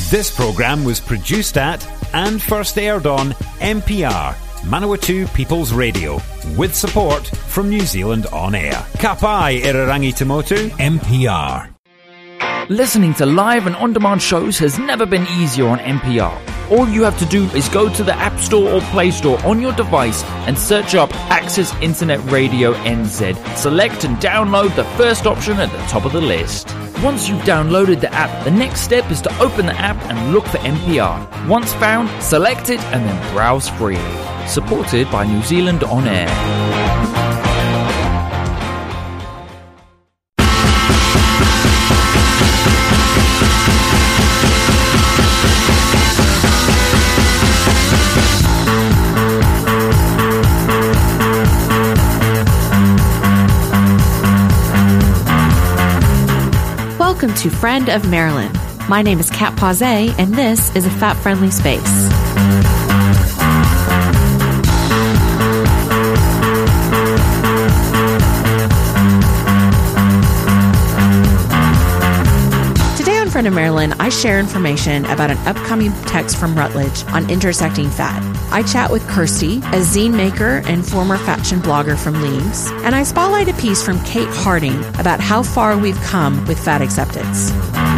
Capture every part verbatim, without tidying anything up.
This programme was produced at and first aired on M P R, Manawatu People's Radio, with support from New Zealand On Air. Ka pai Irarangi Tamotu, M P R. Listening to live and on-demand shows has never been easier on M P R. All you have to do is go to the App Store or Play Store on your device and search up Access Internet Radio N Z. Select and download the first option at the top of the list. Once you've downloaded the app, the next step is to open the app and look for M P R. Once found, select it and then browse freely. Supported by New Zealand On Air. Welcome to Friend of Marilyn. My name is Kat Pause, and this is a fat-friendly space. Today on Friend of Marilyn, I share information about an upcoming text from Routledge on intersecting fat. I chat with Kirsty, a zine maker and former fashion blogger from Leaves, and I spotlight a piece from Kate Harding about how far we've come with fat acceptance.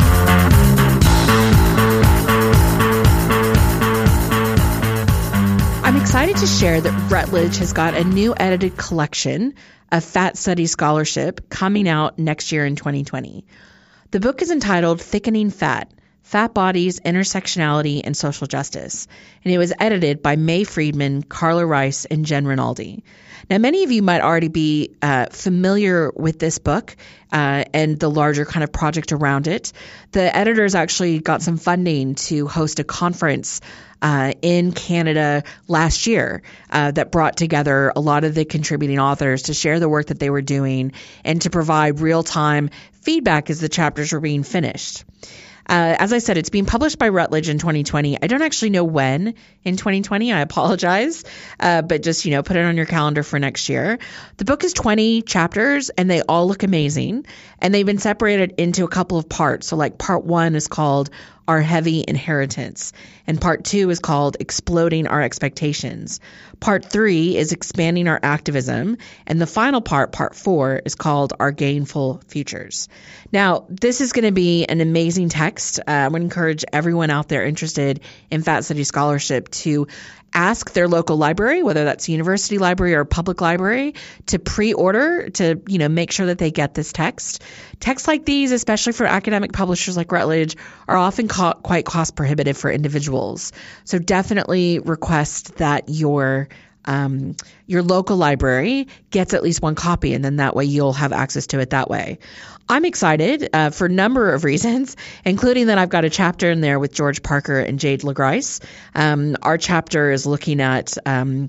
I'm excited to share that Routledge has got a new edited collection of Fat Studies Scholarship coming out next year in twenty twenty. The book is entitled Thickening Fat: Fat Bodies, Intersectionality, and Social Justice, and it was edited by Mae Friedman, Carla Rice, and Jen Rinaldi. Now, many of you might already be uh, familiar with this book uh, and the larger kind of project around it. The editors actually got some funding to host a conference uh, in Canada last year uh, that brought together a lot of the contributing authors to share the work that they were doing and to provide real-time feedback as the chapters were being finished. Uh, as I said, it's being published by Routledge in twenty twenty. I don't actually know when in twenty twenty. I apologize. Uh, but just, you know, put it on your calendar for next year. The book is twenty chapters and they all look amazing. And they've been separated into a couple of parts. So like part one is called Our Heavy Inheritance. And part two is called Exploding Our Expectations. Part three is Expanding Our Activism. And the final part, part four, is called Our Gainful Futures. Now, this is going to be an amazing text. Uh, I would encourage everyone out there interested in Fat Studies Scholarship to ask their local library, whether that's a university library or a public library, to pre-order, to, you know, make sure that they get this text. Texts like these, especially for academic publishers like Routledge, are often co- quite cost prohibitive for individuals. So definitely request that your um, your local library gets at least one copy, and then that way you'll have access to it that way. I'm excited uh, for a number of reasons, including that I've got a chapter in there with George Parker and Jade LaGrice. Um, our chapter is looking at um,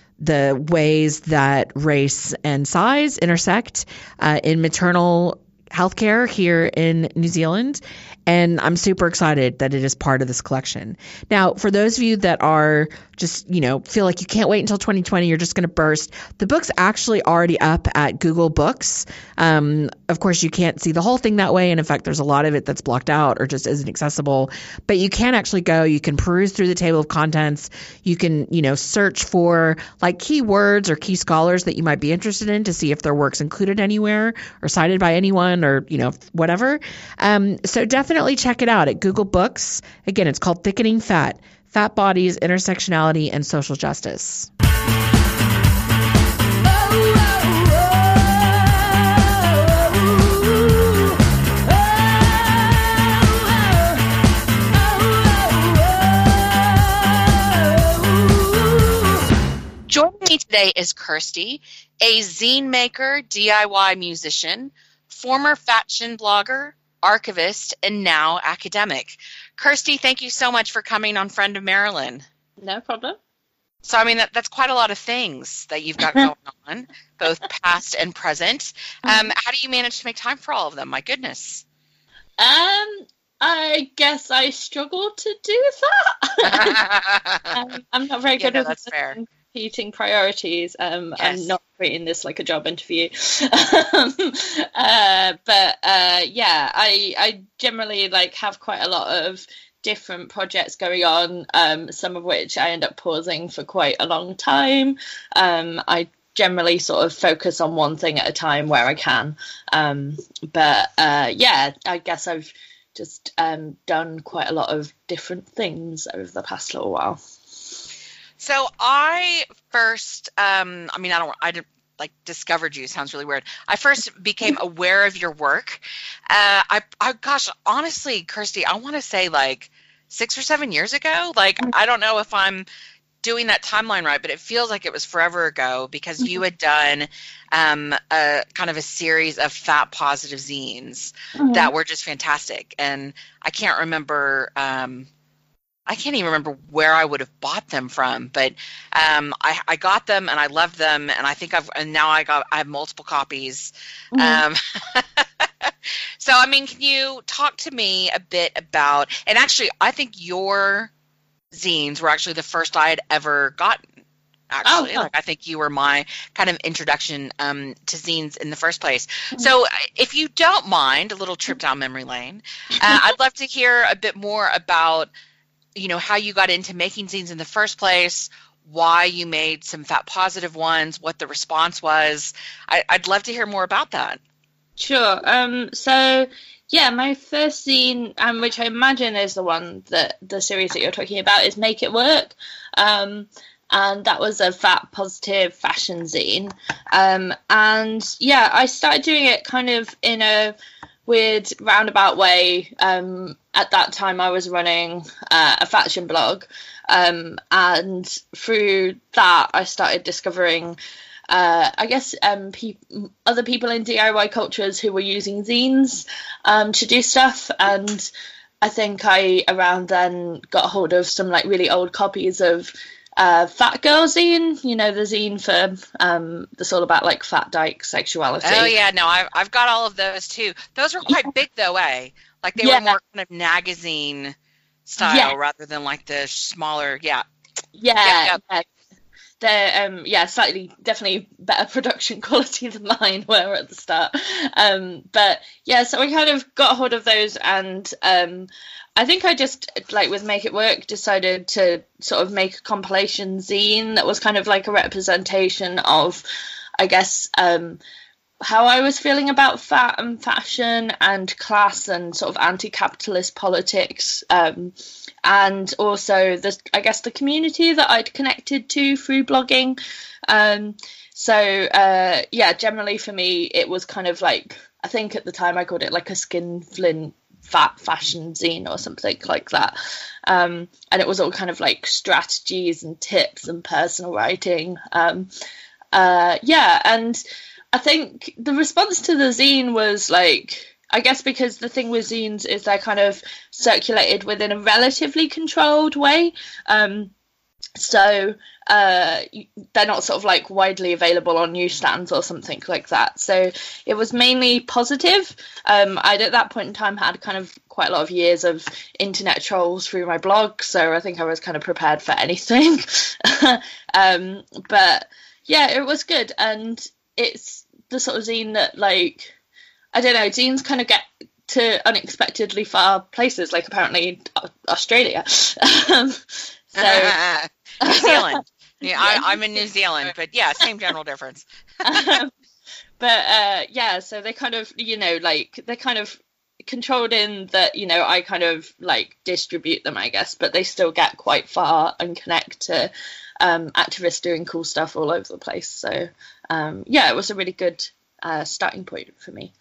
the ways that race and size intersect uh, in maternal healthcare here in New Zealand. And I'm super excited that it is part of this collection. Now, for those of you that are just, you know, feel like you can't wait until twenty twenty, you're just going to burst, the book's actually already up at Google Books. Um, of course, you can't see the whole thing that way. And in fact, there's a lot of it that's blocked out or just isn't accessible. But you can actually go, you can peruse through the table of contents. You can, you know, search for like keywords or key scholars that you might be interested in to see if their work's included anywhere or cited by anyone or, you know, whatever. Um, so definitely Definitely check it out at Google Books. Again, it's called Thickening Fat: Fat Bodies, Intersectionality, and Social Justice. Joining me today is Kirsty, a zine maker, D I Y musician, former fashion blogger, archivist, and now academic. Kirsty, thank you so much for coming on Friend of Marilyn. No problem. So, I mean, that, that's quite a lot of things that you've got going on, both past and present. Um, how do you manage to make time for all of them? My goodness. Um, I guess I struggle to do that. um, I'm not very Yeah, good no, at that's fair. competing priorities. Um, Yes. I'm not treating this like a job interview. um, uh, but uh, yeah, I I generally like have quite a lot of different projects going on, um, some of which I end up pausing for quite a long time. Um, I generally sort of focus on one thing at a time where I can. Um, but uh, yeah, I guess I've just um, done quite a lot of different things over the past little while. So I first, um, I mean, I don't, I didn't like discovered you. Sounds really weird. I first became aware of your work. Uh, I, I, gosh, honestly, Kirsty, I want to say like six or seven years ago. Like, I don't know if I'm doing that timeline right, but it feels like it was forever ago because you had done um, a kind of a series of fat positive zines mm-hmm. that were just fantastic. And I can't remember, um, I can't even remember where I would have bought them from, but um, I, I got them and I loved them. And I think I've, and now I got, I have multiple copies. Mm-hmm. Um, so, I mean, can you talk to me a bit about, and actually, I think your zines were actually the first I had ever gotten. Actually, oh, like I think you were my kind of introduction um, to zines in the first place. Mm-hmm. So, if you don't mind, a little trip down memory lane, uh, I'd love to hear a bit more about, you know, how you got into making zines in the first place, why you made some fat positive ones, what the response was. I, I'd love to hear more about that. Sure. Um. So. Yeah, my first zine, um, which I imagine is the one that the series that you're talking about, is Make It Work. Um, and that was a fat positive fashion zine. Um, and yeah, I started doing it kind of in a weird roundabout way. Um, at that time, I was running uh, a fashion blog. Um, and through that, I started discovering Uh, I guess um, pe- other people in D I Y cultures who were using zines um, to do stuff, and I think I around then got a hold of some like really old copies of uh, Fat Girl Zine, you know, the zine for um, that's all about like fat dyke sexuality. Oh yeah, no, I've I've got all of those too. Those were quite yeah. big though, eh? Like they yeah. were more kind of magazine style yeah. rather than like the smaller, yeah. Yeah. yeah, yeah. They're, um, yeah, slightly, definitely better production quality than mine were at the start. Um, but yeah, so I kind of got a hold of those, and um, I think I just, like with Make It Work, decided to sort of make a compilation zine that was kind of like a representation of, I guess, um, how I was feeling about fat and fashion and class and sort of anti-capitalist politics. Um, and also, the, I guess, the community that I'd connected to through blogging. Um, so, uh, yeah, generally for me, it was kind of like, I think at the time I called it like a skinflint fat fashion zine or something like that. Um, and it was all kind of like strategies and tips and personal writing. Um, uh, yeah, and I think the response to the zine was like, I guess because the thing with zines is they're kind of circulated within a relatively controlled way. Um, so uh, they're not sort of like widely available on newsstands or something like that. So it was mainly positive. Um, I'd at that point in time had kind of quite a lot of years of internet trolls through my blog. So I think I was kind of prepared for anything. um, but yeah, it was good. And it's the sort of zine that, like, I don't know, zines kind of get to unexpectedly far places, like apparently Australia. um, so New Zealand. Yeah, I, I'm in New Zealand, but yeah, same general difference. um, but uh, yeah, so they kind of, you know, like they're kind of controlled in that, you know, I kind of like distribute them, I guess, but they still get quite far and connect to um, activists doing cool stuff all over the place. So um, yeah, it was a really good uh, starting point for me.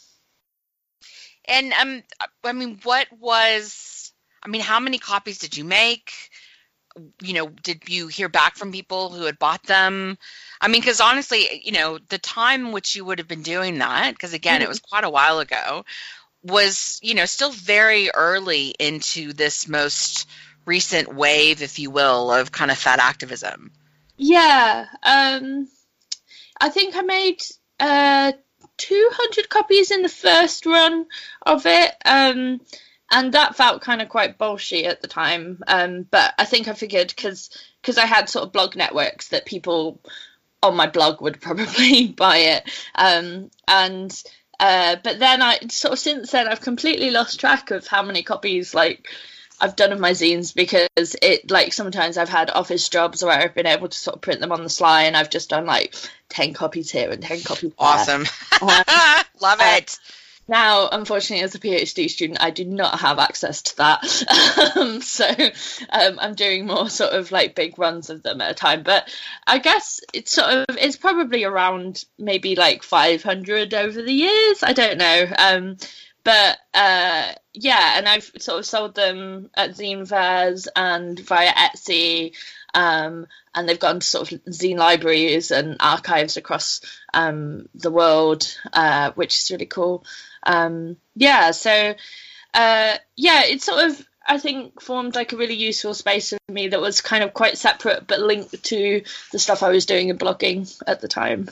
And um, I mean, what was, I mean, how many copies did you make? You know, did you hear back from people who had bought them? I mean, because honestly, you know, the time which you would have been doing that, because again, mm-hmm. it was quite a while ago, was, you know, still very early into this most recent wave, if you will, of kind of fat activism. Yeah. Um, I think I made uh, two hundred copies in the first run of it. Um, and that felt kind of quite bullshit at the time. Um, but I think I figured because because I had sort of blog networks that people on my blog would probably buy it. Um, and uh, but then I sort of since then I've completely lost track of how many copies like I've done of my zines, because it, like, sometimes I've had office jobs where I've been able to sort of print them on the sly, and I've just done like ten copies here and ten copies there. Awesome. Um, Love it. Uh, Now, unfortunately, as a PhD student, I do not have access to that. um, so um, I'm doing more sort of like big runs of them at a time. But I guess it's sort of, it's probably around maybe like five hundred over the years. I don't know. Um, but uh, yeah, and I've sort of sold them at zine fairs and via Etsy. Um, and they've gone to sort of zine libraries and archives across um, the world, uh, which is really cool. Um, yeah, so uh, yeah, it sort of, I think, formed like a really useful space for me that was kind of quite separate but linked to the stuff I was doing in blogging at the time.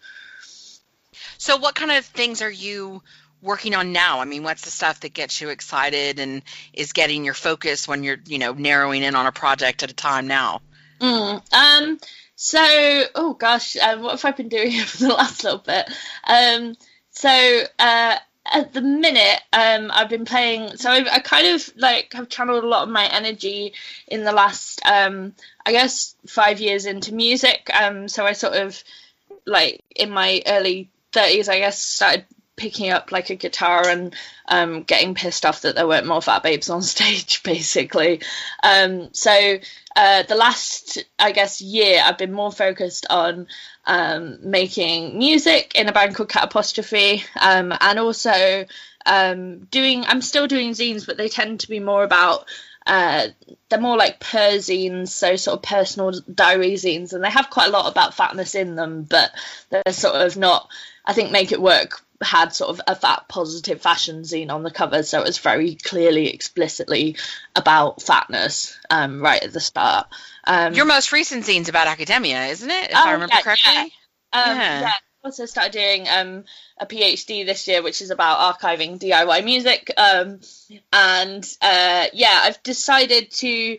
So what kind of things are you working on now? I mean, what's the stuff that gets you excited and is getting your focus when you're, you know, narrowing in on a project at a time now? Mm, um, so, oh gosh, um, what have I been doing over the last little bit? Um, so, uh, at the minute, um, I've been playing, so I've, I kind of like have channeled a lot of my energy in the last, um, I guess, five years into music. Um, so I sort of, like, in my early thirties, I guess, started picking up like a guitar and um, getting pissed off that there weren't more Fat Babes on stage, basically. Um, so uh, the last, I guess, year, I've been more focused on um, making music in a band called Cat Apostrophe, um, and also um, doing, I'm still doing zines, but they tend to be more about, uh, they're more like per zines, so sort of personal diary zines, and they have quite a lot about fatness in them, but they're sort of not, I think Make It Work had sort of a fat positive fashion zine on the cover, so it was very clearly, explicitly about fatness um, right at the start. Um, Your most recent zine's about academia, isn't it? If oh, I remember yeah, correctly. Yeah. Um, yeah. yeah. I also started doing um, a PhD this year, which is about archiving D I Y music. Um, and uh, yeah, I've decided to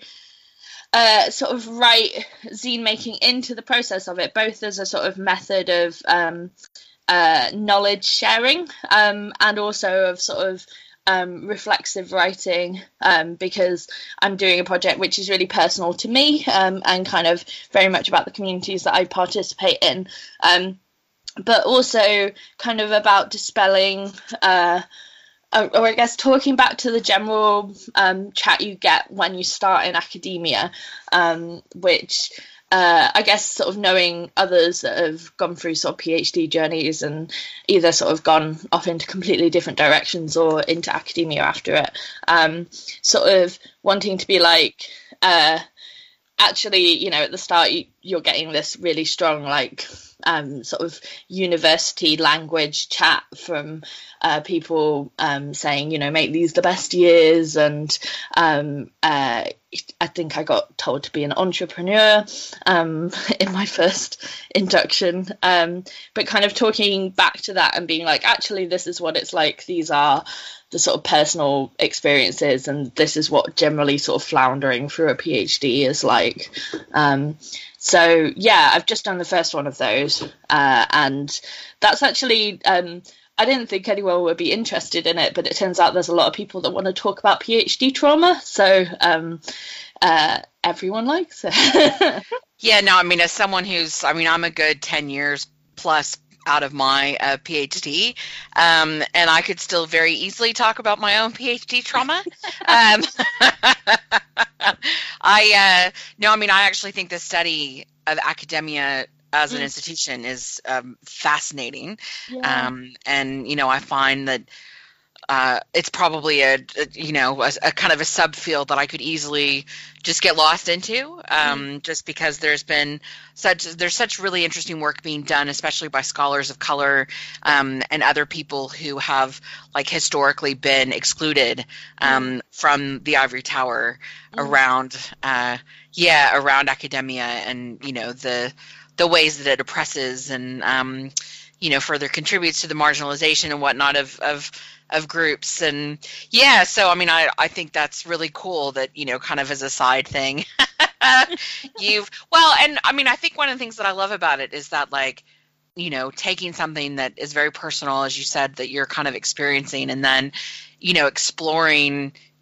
uh, sort of write zine making into the process of it, both as a sort of method of um, uh, knowledge sharing um, and also of sort of um, reflexive writing, um, because I'm doing a project which is really personal to me um, and kind of very much about the communities that I participate in. Um, but also kind of about dispelling, uh, or I guess talking back to the general um, chat you get when you start in academia, um, which uh, I guess sort of knowing others that have gone through sort of PhD journeys and either sort of gone off into completely different directions or into academia after it, um, sort of wanting to be like, uh, actually, you know, at the start you, you're getting this really strong, like, um, sort of university language chat from uh, people um, saying, you know, make these the best years. And um, uh, I think I got told to be an entrepreneur um, in my first induction. Um, but kind of talking back to that and being like, actually, this is what it's like. These are the sort of personal experiences, and this is what generally sort of floundering through a PhD is like. Um, so yeah, I've just done the first one of those, uh, and that's actually, um, I didn't think anyone would be interested in it, but it turns out there's a lot of people that want to talk about PhD trauma, so um, uh, everyone likes it. Yeah, no, I mean, as someone who's, I mean, I'm a good ten years plus out of my uh, PhD, um, and I could still very easily talk about my own PhD trauma. um, I, uh, no, I mean, I actually think the study of academia as an institution is um, fascinating. Yeah. Um, and, you know, I find that uh, it's probably a, a you know, a, a kind of a subfield that I could easily just get lost into, um, mm-hmm. just because there's been such, there's such really interesting work being done, especially by scholars of color um, and other people who have like historically been excluded um, mm-hmm. from the ivory tower mm-hmm. around, uh, yeah, around academia and, you know, the, the ways that it oppresses and, um, you know, further contributes to the marginalization and whatnot of, of, of groups. And yeah, so, I mean, I, I think that's really cool that, you know, kind of as a side thing, you've, well, and I mean, I think one of the things that I love about it is that, like, you know, taking something that is very personal, as you said, that you're kind of experiencing, and then, you know, exploring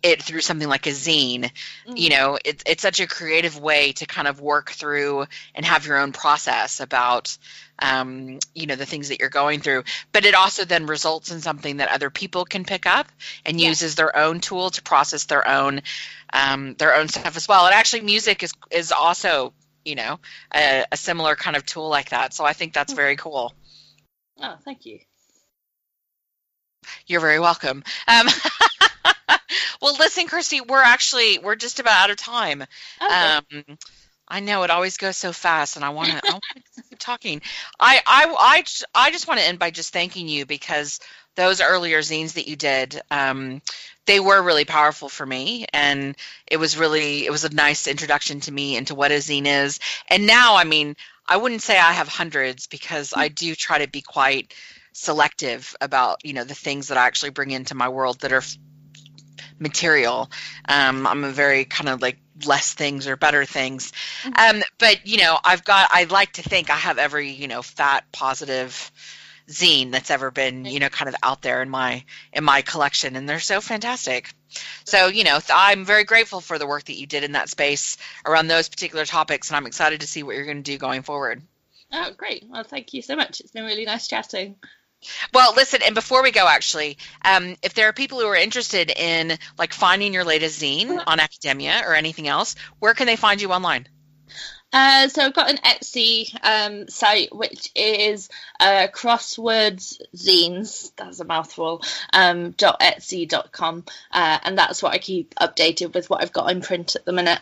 it through something like a zine. Mm-hmm. You know, it's it's such a creative way to kind of work through and have your own process about, um, you know, the things that you're going through. But it also then results in something that other people can pick up and yeah. use as their own tool to process their own um, their own stuff as well. And actually, music is is also, you know, a, a similar kind of tool like that. So I think that's very cool. Oh, thank you. You're very welcome. Um, well, listen, Kirsty, we're actually, we're just about out of time. Okay. Um, I know it always goes so fast, and I want to keep talking. I, I, I, I just want to end by just thanking you, because those earlier zines that you did, um, they were really powerful for me, and it was really, it was a nice introduction to me into what a zine is. And now, I mean, I wouldn't say I have hundreds, because I do try to be quite selective about, you know, the things that I actually bring into my world that are f- material. Um, I'm a very kind of like less things or better things. Um, but, you know, I've got, I like to think I have every, you know, fat positive zine that's ever been, you know, kind of out there in my, in my collection. And they're so fantastic. So, you know, I'm very grateful for the work that you did in that space around those particular topics. And I'm excited to see what you're going to do going forward. Oh, great. Well, thank you so much. It's been really nice chatting. Well, listen, and before we go, actually, um, if there are people who are interested in like finding your latest zine on Academia or anything else, where can they find you online? Uh, so I've got an Etsy um, site, which is uh, Crosswords Zines, that's a mouthful, um, dot etsy dot com, uh, and that's what I keep updated with what I've got in print at the minute.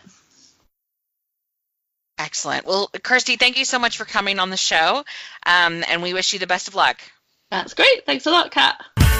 Excellent. Well, Kirsty, thank you so much for coming on the show, um, and we wish you the best of luck. That's great. Thanks a lot, Kat.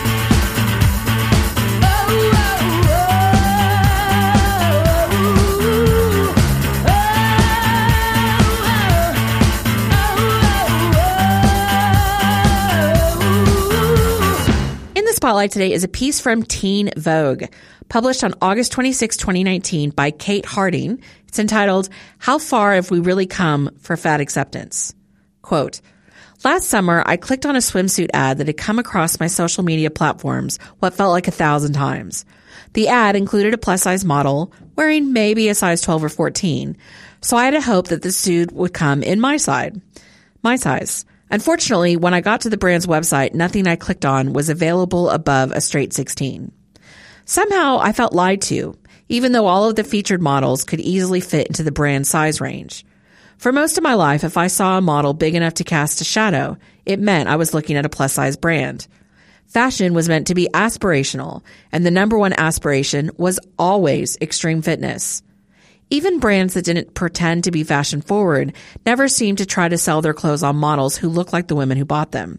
In the Spotlight today is a piece from Teen Vogue, published on August twenty-sixth, twenty nineteen by Kate Harding. It's entitled, How Far Have We Really Come for Fat Acceptance? Quote, last summer, I clicked on a swimsuit ad that had come across my social media platforms what felt like a thousand times. The ad included a plus-size model wearing maybe a size twelve or fourteen, so I had a hope that the suit would come in my side, my size. Unfortunately, when I got to the brand's website, nothing I clicked on was available above a straight sixteen. Somehow, I felt lied to, even though all of the featured models could easily fit into the brand size range. For most of my life, if I saw a model big enough to cast a shadow, it meant I was looking at a plus-size brand. Fashion was meant to be aspirational, and the number one aspiration was always extreme fitness. Even brands that didn't pretend to be fashion-forward never seemed to try to sell their clothes on models who looked like the women who bought them.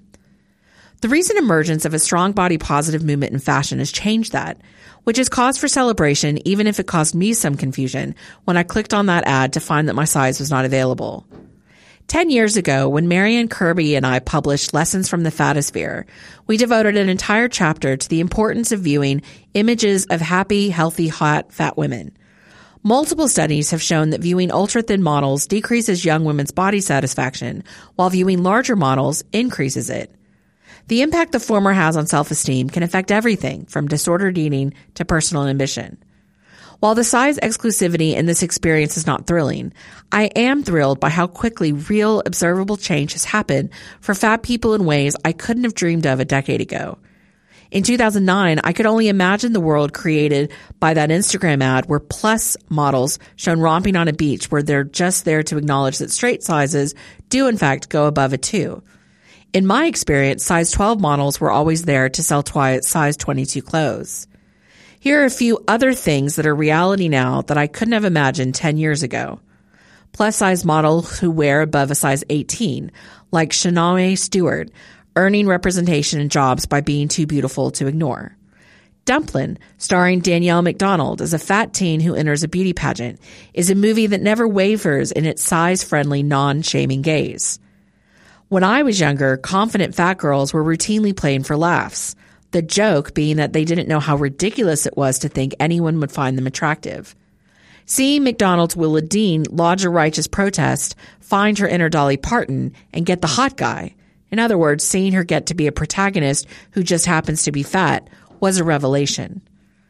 The recent emergence of a strong body-positive movement in fashion has changed that, which is cause for celebration even if it caused me some confusion when I clicked on that ad to find that my size was not available. Ten years ago, when Marianne Kirby and I published Lessons from the Fatosphere, we devoted an entire chapter to the importance of viewing images of happy, healthy, hot, fat women. Multiple studies have shown that viewing ultra-thin models decreases young women's body satisfaction, while viewing larger models increases it. The impact the former has on self-esteem can affect everything from disordered eating to personal ambition. While the size exclusivity in this experience is not thrilling, I am thrilled by how quickly real observable change has happened for fat people in ways I couldn't have dreamed of a decade ago. In two thousand nine, I could only imagine the world created by that Instagram ad where plus models shown romping on a beach where they're just there to acknowledge that straight sizes do in fact go above a two. In my experience, size twelve models were always there to sell twi- size twenty-two clothes. Here are a few other things that are reality now that I couldn't have imagined ten years ago. Plus-size models who wear above a size eighteen, like Shanae Stewart, earning representation in jobs by being too beautiful to ignore. Dumplin', starring Danielle McDonald as a fat teen who enters a beauty pageant, is a movie that never wavers in its size-friendly, non-shaming gaze. When I was younger, confident fat girls were routinely playing for laughs, the joke being that they didn't know how ridiculous it was to think anyone would find them attractive. Seeing McDonald's Willa Dean lodge a righteous protest, find her inner Dolly Parton, and get the hot guy, in other words, seeing her get to be a protagonist who just happens to be fat, was a revelation.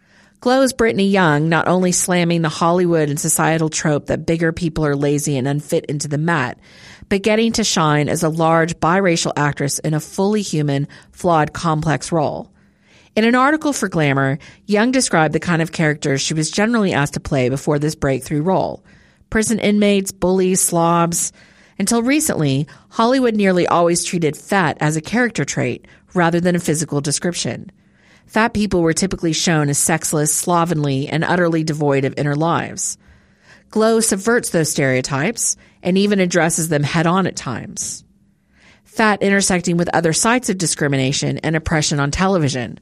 Glow's Brittany Young not only slamming the Hollywood and societal trope that bigger people are lazy and unfit into the mat, but getting to shine as a large biracial actress in a fully human, flawed, complex role. In an article for Glamour, Young described the kind of characters she was generally asked to play before this breakthrough role. Prison inmates, bullies, slobs. Until recently, Hollywood nearly always treated fat as a character trait rather than a physical description. Fat people were typically shown as sexless, slovenly, and utterly devoid of inner lives. Glow subverts those stereotypes and even addresses them head-on at times. Fat intersecting with other sites of discrimination and oppression on television.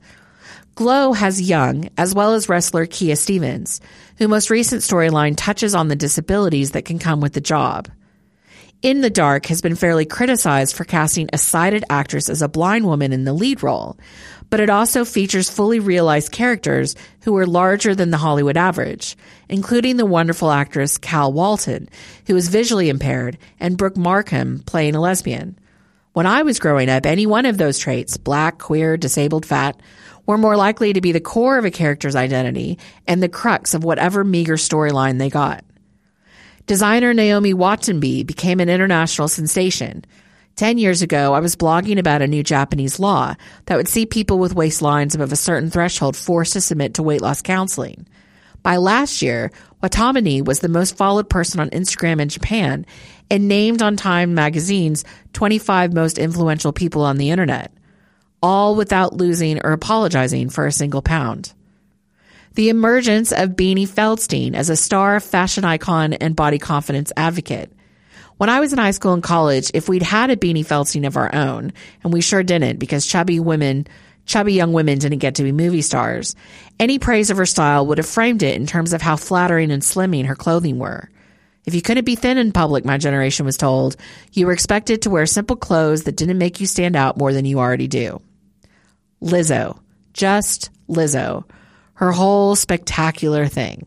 Glow has Young, as well as wrestler Kia Stevens, whose most recent storyline touches on the disabilities that can come with the job. In the Dark has been fairly criticized for casting a sighted actress as a blind woman in the lead role, but it also features fully realized characters who are larger than the Hollywood average, including the wonderful actress Cal Walton, who is visually impaired, and Brooke Markham playing a lesbian. When I was growing up, any one of those traits, black, queer, disabled, fat, were more likely to be the core of a character's identity and the crux of whatever meager storyline they got. Designer Naomi Watanabe became an international sensation. Ten years ago, I was blogging about a new Japanese law that would see people with waistlines above a certain threshold forced to submit to weight loss counseling. By last year, Watanabe was the most followed person on Instagram in Japan and named on Time magazine's twenty-five most influential people on the internet, all without losing or apologizing for a single pound. The emergence of Beanie Feldstein as a star, fashion icon, and body confidence advocate. When I was in high school and college, if we'd had a Beanie Feldstein of our own, and we sure didn't because chubby women, chubby young women didn't get to be movie stars, any praise of her style would have framed it in terms of how flattering and slimming her clothing were. If you couldn't be thin in public, my generation was told, you were expected to wear simple clothes that didn't make you stand out more than you already do. Lizzo. Just Lizzo. Her whole spectacular thing.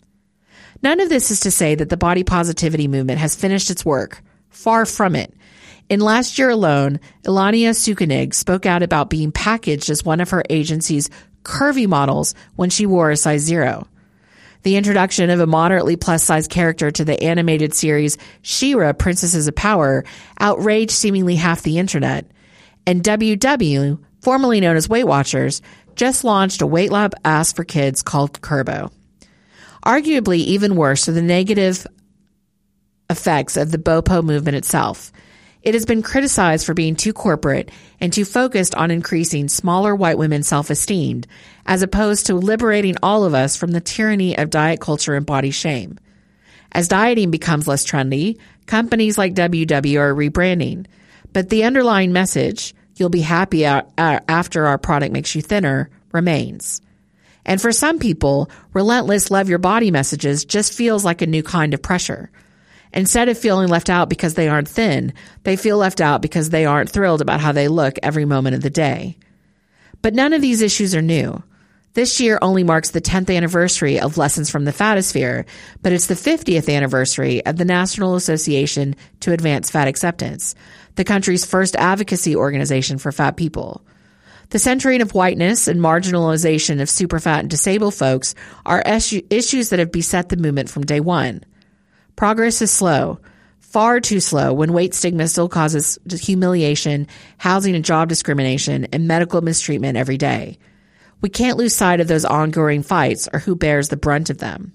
None of this is to say that the body positivity movement has finished its work. Far from it. In last year alone, Ilania Sukanig spoke out about being packaged as one of her agency's curvy models when she wore a size zero. The introduction of a moderately plus-size character to the animated series She-Ra, Princesses of Power, outraged seemingly half the internet. And W W, formerly known as Weight Watchers, just launched a weight lab app for kids called Kurbo. Arguably even worse are the negative effects of the BOPO movement itself. It has been criticized for being too corporate and too focused on increasing smaller white women's self-esteem, as opposed to liberating all of us from the tyranny of diet culture and body shame. As dieting becomes less trendy, companies like W W are rebranding. But the underlying message, you'll be happy after our product makes you thinner, remains. And for some people, relentless love your body messages just feels like a new kind of pressure. Instead of feeling left out because they aren't thin, they feel left out because they aren't thrilled about how they look every moment of the day. But none of these issues are new. This year only marks the tenth anniversary of Lessons from the Fatosphere, but it's the fiftieth anniversary of the National Association to Advance Fat Acceptance, the country's first advocacy organization for fat people. The centering of whiteness and marginalization of superfat and disabled folks are issues that have beset the movement from day one. Progress is slow, far too slow, when weight stigma still causes humiliation, housing and job discrimination, and medical mistreatment every day. We can't lose sight of those ongoing fights or who bears the brunt of them.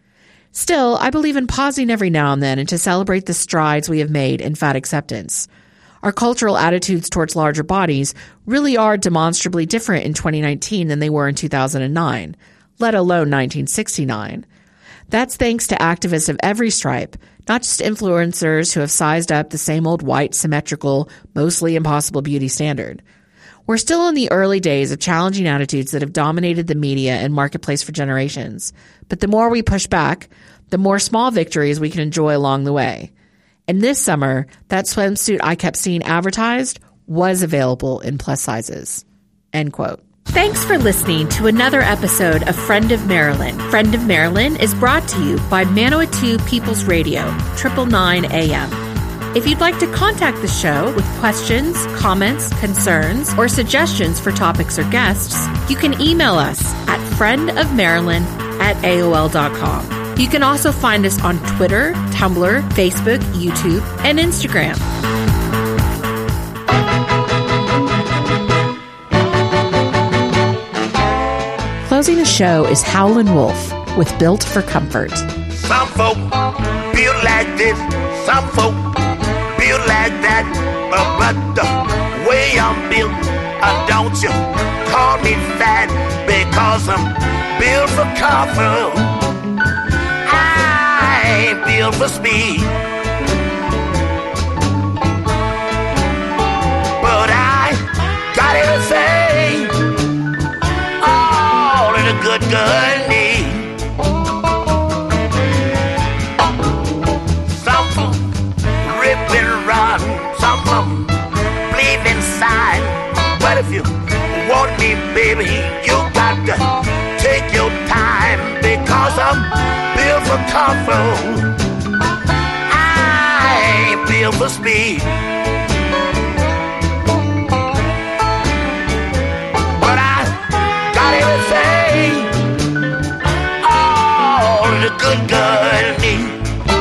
Still, I believe in pausing every now and then and to celebrate the strides we have made in fat acceptance. Our cultural attitudes towards larger bodies really are demonstrably different in twenty nineteen than they were in two thousand nine, let alone nineteen sixty-nine. That's thanks to activists of every stripe, not just influencers who have sized up the same old white, symmetrical, mostly impossible beauty standard. We're still in the early days of challenging attitudes that have dominated the media and marketplace for generations. But the more we push back, the more small victories we can enjoy along the way. And this summer, that swimsuit I kept seeing advertised was available in plus sizes. End quote. Thanks for listening to another episode of Friend of Maryland. Friend of Maryland is brought to you by Manawatu People's Radio, triple nine A M. If you'd like to contact the show with questions, comments, concerns, or suggestions for topics or guests, you can email us at friendofmarilyn at A O L dot com. You can also find us on Twitter, Tumblr, Facebook, YouTube, and Instagram. Closing the show is Howlin' Wolf with Built for Comfort. Some folk build like this, some folk build like that, uh, but the way I'm built, uh, don't you call me fat, because I'm built for comfort. I ain't built for speed, but I got everything all in a good girl need. Some folk rip and run, some of them bleed inside. But if you want me, baby, you got to take your time, because I'm built for comfort. I ain't built for speed, but I got everything all the good girl needs.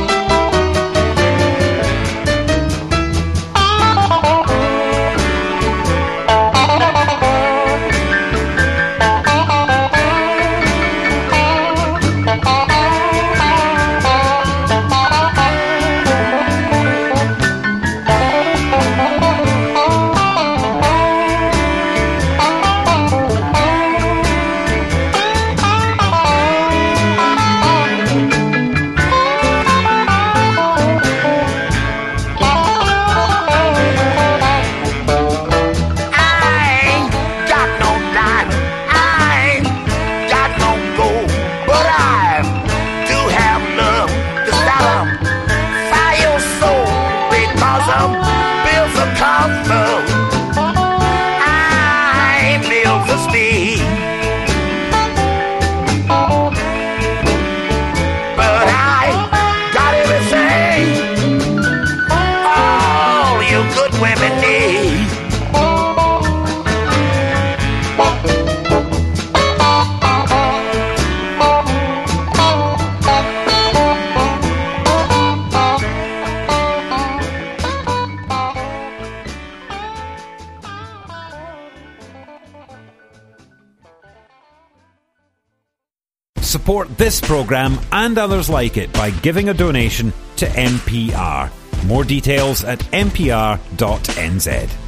Support this programme and others like it by giving a donation to N P R. More details at n p r dot n z.